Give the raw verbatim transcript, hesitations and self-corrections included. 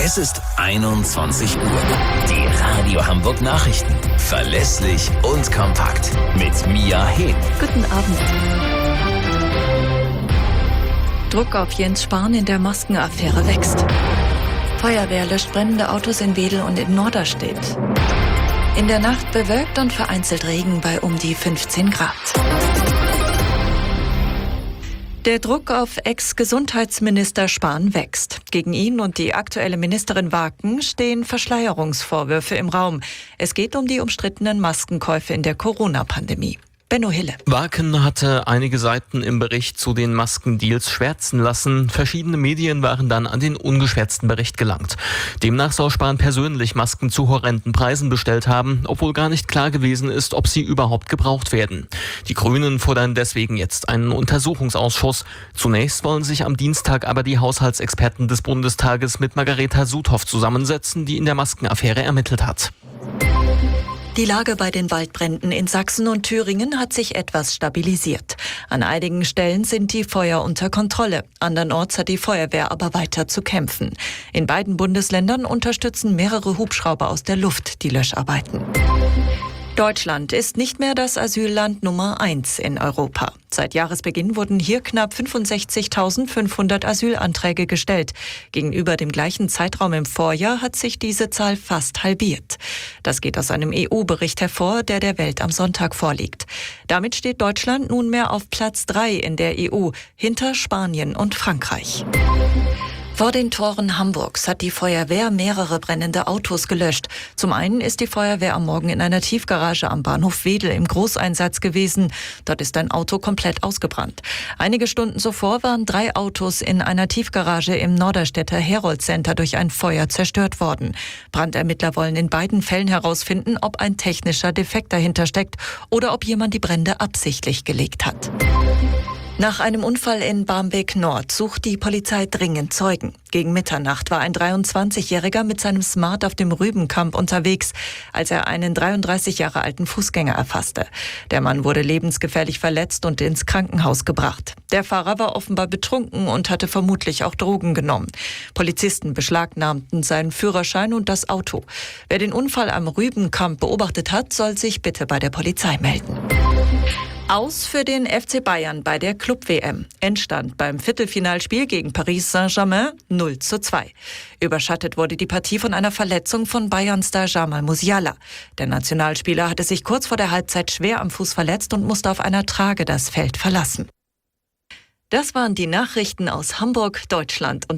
Es ist einundzwanzig Uhr. Die Radio Hamburg Nachrichten. Verlässlich und kompakt. Mit Mia Hehn. Guten Abend. Druck auf Jens Spahn in der Maskenaffäre wächst. Feuerwehr löscht brennende Autos in Wedel und in Norderstedt. In der Nacht bewölkt und vereinzelt Regen bei um die fünfzehn Grad. Der Druck auf Ex-Gesundheitsminister Spahn wächst. Gegen ihn und die aktuelle Ministerin Waken stehen Verschleierungsvorwürfe im Raum. Es geht um die umstrittenen Maskenkäufe in der Corona-Pandemie. Benno Hille. Waken hatte einige Seiten im Bericht zu den Maskendeals schwärzen lassen. Verschiedene Medien waren dann an den ungeschwärzten Bericht gelangt. Demnach soll Spahn persönlich Masken zu horrenden Preisen bestellt haben, obwohl gar nicht klar gewesen ist, ob sie überhaupt gebraucht werden. Die Grünen fordern deswegen jetzt einen Untersuchungsausschuss. Zunächst wollen sich am Dienstag aber die Haushaltsexperten des Bundestages mit Margareta Sudhoff zusammensetzen, die in der Maskenaffäre ermittelt hat. Die Lage bei den Waldbränden in Sachsen und Thüringen hat sich etwas stabilisiert. An einigen Stellen sind die Feuer unter Kontrolle. Andernorts hat die Feuerwehr aber weiter zu kämpfen. In beiden Bundesländern unterstützen mehrere Hubschrauber aus der Luft die Löscharbeiten. Deutschland ist nicht mehr das Asylland Nummer eins in Europa. Seit Jahresbeginn wurden hier knapp fünfundsechzigtausendfünfhundert Asylanträge gestellt. Gegenüber dem gleichen Zeitraum im Vorjahr hat sich diese Zahl fast halbiert. Das geht aus einem E U-Bericht hervor, der der Welt am Sonntag vorliegt. Damit steht Deutschland nunmehr auf Platz drei in der E U, hinter Spanien und Frankreich. Vor den Toren Hamburgs hat die Feuerwehr mehrere brennende Autos gelöscht. Zum einen ist die Feuerwehr am Morgen in einer Tiefgarage am Bahnhof Wedel im Großeinsatz gewesen. Dort ist ein Auto komplett ausgebrannt. Einige Stunden zuvor waren drei Autos in einer Tiefgarage im Norderstedter Herold Center durch ein Feuer zerstört worden. Brandermittler wollen in beiden Fällen herausfinden, ob ein technischer Defekt dahinter steckt oder ob jemand die Brände absichtlich gelegt hat. Nach einem Unfall in Barmbek Nord sucht die Polizei dringend Zeugen. Gegen Mitternacht war ein dreiundzwanzigjähriger mit seinem Smart auf dem Rübenkamp unterwegs, als er einen dreiunddreißig Jahre alten Fußgänger erfasste. Der Mann wurde lebensgefährlich verletzt und ins Krankenhaus gebracht. Der Fahrer war offenbar betrunken und hatte vermutlich auch Drogen genommen. Polizisten beschlagnahmten seinen Führerschein und das Auto. Wer den Unfall am Rübenkamp beobachtet hat, soll sich bitte bei der Polizei melden. Aus für den F C Bayern bei der Club-W M. Endstand beim Viertelfinalspiel gegen Paris Saint-Germain null zu zwei. Überschattet wurde die Partie von einer Verletzung von Bayern-Star Jamal Musiala. Der Nationalspieler hatte sich kurz vor der Halbzeit schwer am Fuß verletzt und musste auf einer Trage das Feld verlassen. Das waren die Nachrichten aus Hamburg, Deutschland und